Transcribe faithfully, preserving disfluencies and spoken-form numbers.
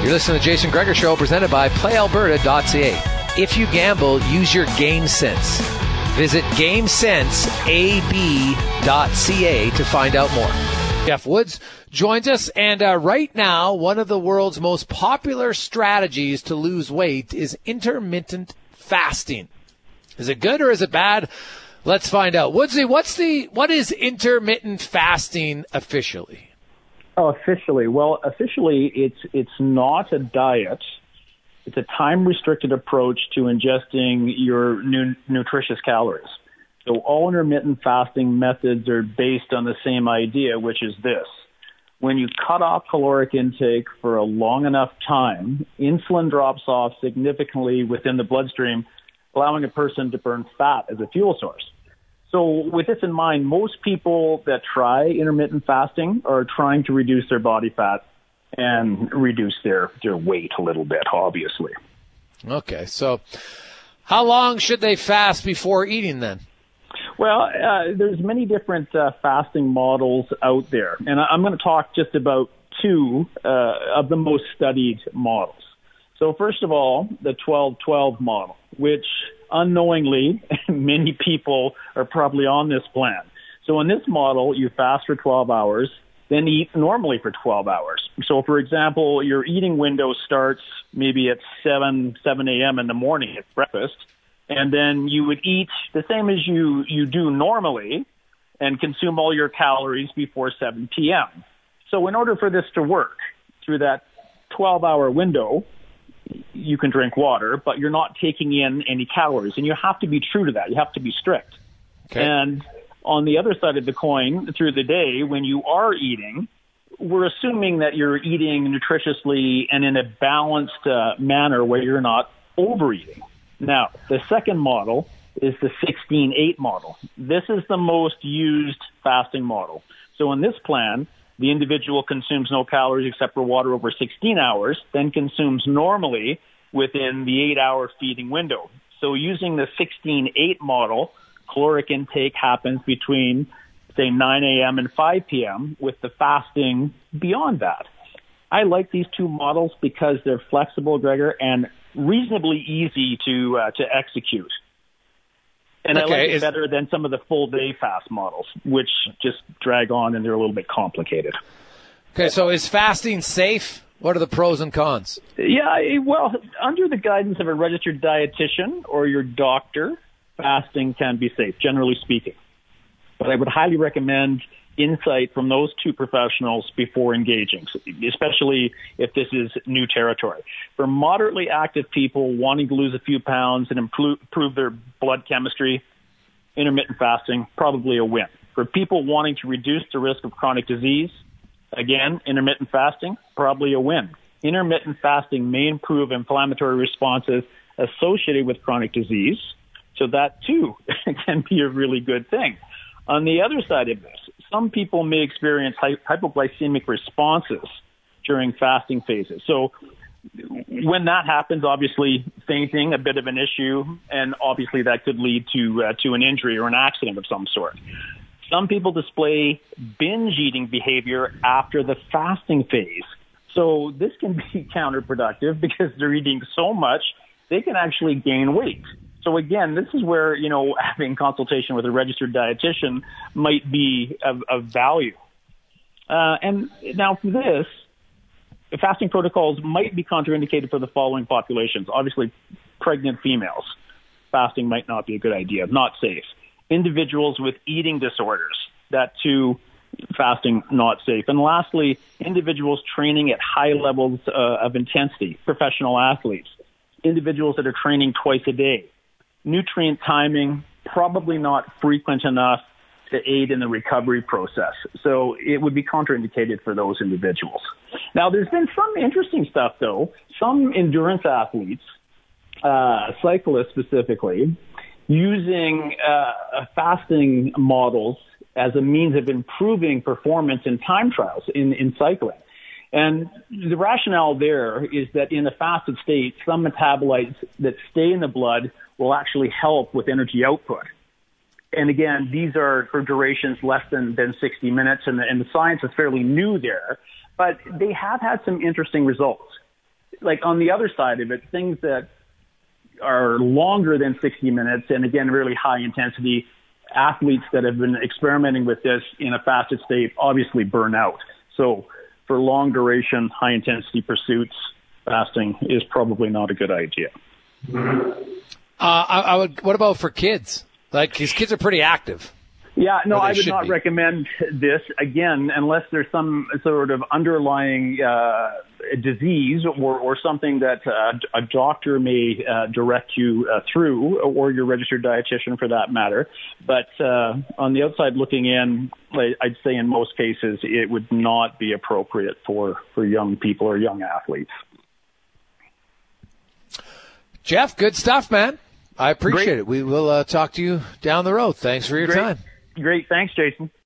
You're listening to the Jason Gregor Show, presented by play alberta dot c a. If you gamble, use your game sense. Visit game sense a b dot c a to find out more. Jeff Woods joins us, and uh, right now, one of the world's most popular strategies to lose weight is intermittent fasting. Is it good or is it bad? Let's find out. Woodsy, what's the what is intermittent fasting officially? Oh, officially. Well, officially, it's it's not a diet. It's a time-restricted approach to ingesting your nu- nutritious calories. So all intermittent fasting methods are based on the same idea, which is this. When you cut off caloric intake for a long enough time, insulin drops off significantly within the bloodstream, allowing a person to burn fat as a fuel source. So with this in mind, most people that try intermittent fasting are trying to reduce their body fat and reduce their, their weight a little bit, obviously. Okay, so how long should they fast before eating then? Well, uh, there's many different uh, fasting models out there, and I'm going to talk just about two uh, of the most studied models. So first of all, the twelve twelve model, which unknowingly, many people are probably on this plan. So in this model, you fast for twelve hours, then eat normally for twelve hours. So, for example, your eating window starts maybe at seven, seven a.m. in the morning at breakfast, and then you would eat the same as you, you do normally and consume all your calories before seven p.m. So in order for this to work through that twelve-hour window, you can drink water, but you're not taking in any calories. And you have to be true to that. You have to be strict. Okay. And on the other side of the coin, through the day, when you are eating, we're assuming that you're eating nutritiously and in a balanced uh, manner where you're not overeating. Now, the second model is the sixteen eight model. This is the most used fasting model. So in this plan, the individual consumes no calories except for water over sixteen hours, then consumes normally within the eight-hour feeding window. So using the sixteen eight model, caloric intake happens between, say, nine a.m. and five p.m., with the fasting beyond that. I like these two models because they're flexible, Gregor, and reasonably easy to uh, to execute. And okay, I like it is, better than some of the full-day fast models, which just drag on and they're a little bit complicated. Okay, so is fasting safe? What are the pros and cons? Yeah, well, under the guidance of a registered dietitian or your doctor, fasting can be safe, generally speaking. But I would highly recommend insight from those two professionals before engaging, especially if this is new territory. For moderately active people wanting to lose a few pounds and improve, improve their blood chemistry, intermittent fasting, probably a win. For people wanting to reduce the risk of chronic disease, again, intermittent fasting, probably a win. Intermittent fasting may improve inflammatory responses associated with chronic disease, so that too can be a really good thing. On the other side of this, some people may experience hypoglycemic responses during fasting phases. So when that happens, obviously fainting, a bit of an issue, and obviously that could lead to uh, to an injury or an accident of some sort. Some people display binge eating behavior after the fasting phase. So this can be counterproductive because they're eating so much, they can actually gain weight. So again, this is where, you know, having consultation with a registered dietitian might be of, of value. Uh, and now for this, the fasting protocols might be contraindicated for the following populations. Obviously, pregnant females. Fasting might not be a good idea, not safe. Individuals with eating disorders, that too, fasting not safe. And lastly, individuals training at high levels uh, of intensity, professional athletes, individuals that are training twice a day. Nutrient timing, probably not frequent enough to aid in the recovery process. So it would be contraindicated for those individuals. Now, there's been some interesting stuff, though. Some endurance athletes, uh, cyclists specifically, using uh, fasting models as a means of improving performance in time trials in, in cycling. And the rationale there is that in a fasted state, some metabolites that stay in the blood will actually help with energy output. And again, these are for durations less than, than sixty minutes, and the, and the science is fairly new there. But they have had some interesting results. like on the other side of it, things that are longer than sixty minutes, and again, really high intensity, athletes that have been experimenting with this in a fasted state obviously burn out. So for long duration, high intensity pursuits, fasting is probably not a good idea. Uh, I, I would. What about for kids? Like, these kids are pretty active. Yeah, no, I would not be. recommend this, again, unless there's some sort of underlying uh, disease or, or something that uh, a doctor may uh, direct you uh, through, or your registered dietitian for that matter. But uh, on the outside looking in, I'd say in most cases it would not be appropriate for, for young people or young athletes. Jeff, good stuff, man. I appreciate Great. it. We will uh, talk to you down the road. Thanks for your Great. time. Great. Thanks, Jason.